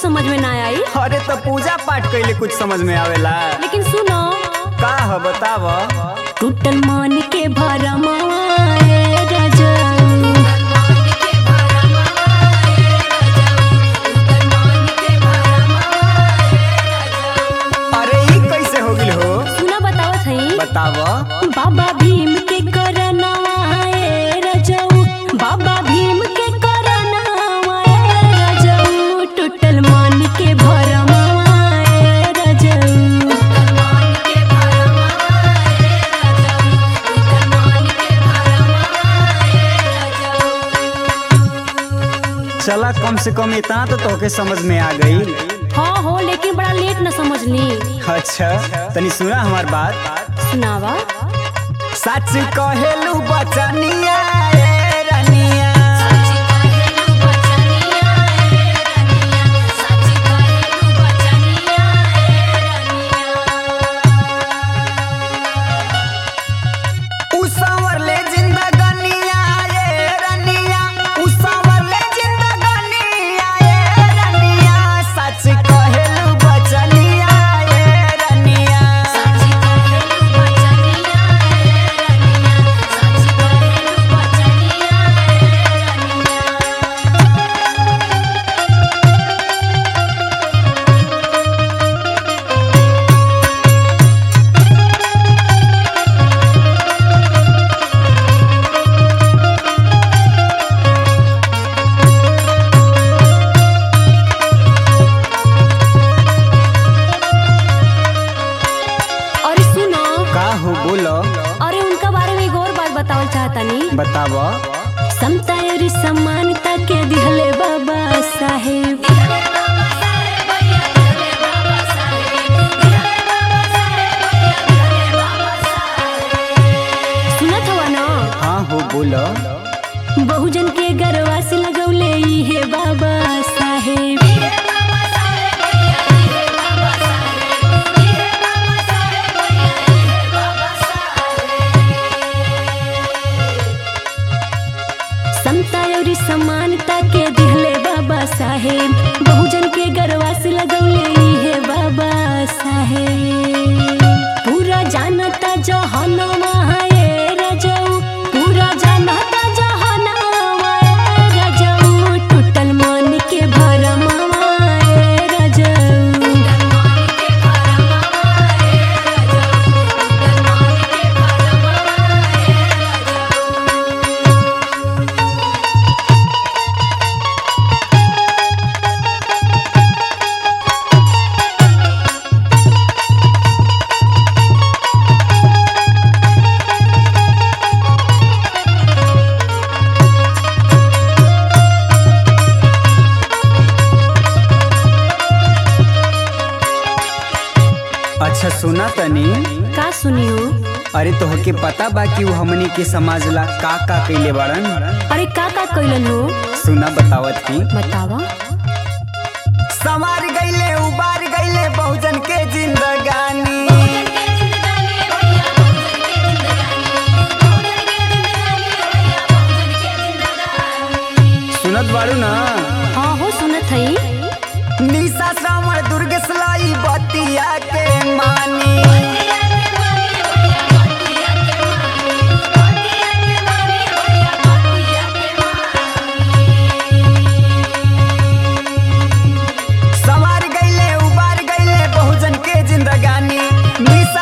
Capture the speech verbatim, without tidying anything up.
समझ में ना आई। अरे तो पूजा पाठ कैले कुछ समझ में आवेला। लेकिन सुनो का है बताव। टूटल मान के भरमाए रजऊ। अरे ई कैसे हो गिल हो? सुना बतावत हई। बताव। बाबा भीम के करनवाए रजऊ। बाबा भीम के करनवाए रजऊ। टूटल मान के भरमाए रजऊ। चला कम से कम इतना तो तोके समझ में आ गई। हाँ हो लेकिन बड़ा लेट न समझ ली। अच्छा तनी सुना हमार बात। सुनावा। सच कहेलू बचनिया ए रनिया। उसावर ले जिंदगानिया ए रनिया। उसावर ले जिंदगानिया ए रनिया। सच कहेलू बचनिया ए रनिया। अरे सुनो। का हो बोलो। अरे उनका बारे में एक और बात बतावल चाहतानी। बताव। समता और समानता के दिहले बाबा साहेब। सुनत हवा ना? हाँ हो बोलो। बहुजन के गरवा से लगौले ई है बाबा साहेब। समता और समानता के दिहले बाबा साहेब। बहुजन के गरवा से लगौले ई है बाबा साहेब। पूरा जानता जहानमा है रजऊ। पूरा जानता जहानमा है रजऊ। टूटल मान के भरमावा है रजऊ। अच्छा सुना तनी। का सुनियो। अरे तोहके पता बा कि वो हमनी के समाज ला का का कैले बाड़न? अरे का का कैलन हो? सुना बतावत की। बतावा। संवार गईले उबार गईले बहुजन के जिंदगानी। सुनत बाड़ू ना? हाँ हो सुनत हई। निशा श्रावण दुर्ग सलाई बतिया के मानी। संवार गईले उबार गईले बहुजन के जिंदगानी। निशा